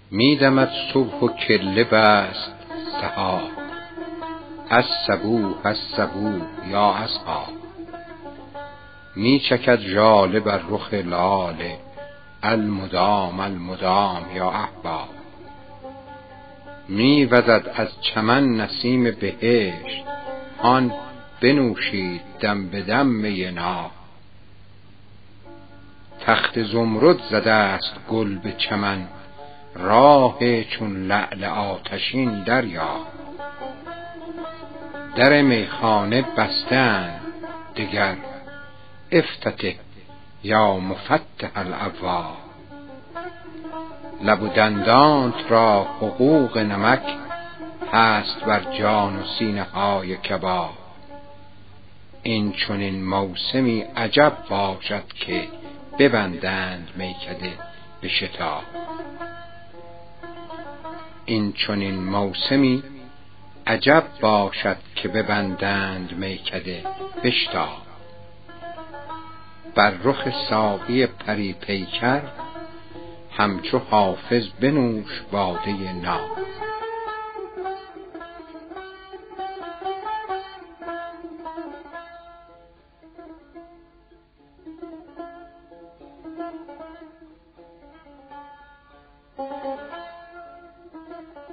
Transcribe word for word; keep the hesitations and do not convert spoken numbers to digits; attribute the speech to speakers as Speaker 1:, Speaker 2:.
Speaker 1: میدمد صبح و کله بست سحاب، از صبوح از صبوح یا اصحاب. می چکد ژاله بر رخ لاله، المدام المدام یا احباب. می وزد از چمن نسیم بهشت، هان بنوشید دم به دم می ناب. تخت زمرد زده است گل به چمن، راه چون لعل آتشین دریاب. در میخانه بستند دگر، افتتح یا مفتح الابواب. لب و دندانت را حقوق نمک، هست بر جان و سینه های کباب. این چنین موسمی عجب باشد که، ببندند میکده به شتاب. این چنین موسمی عجب باشد که، ببندند میکده بشتاب. بر رخ ساقی پری پیکر، همچو حافظ بنوش باده ناب.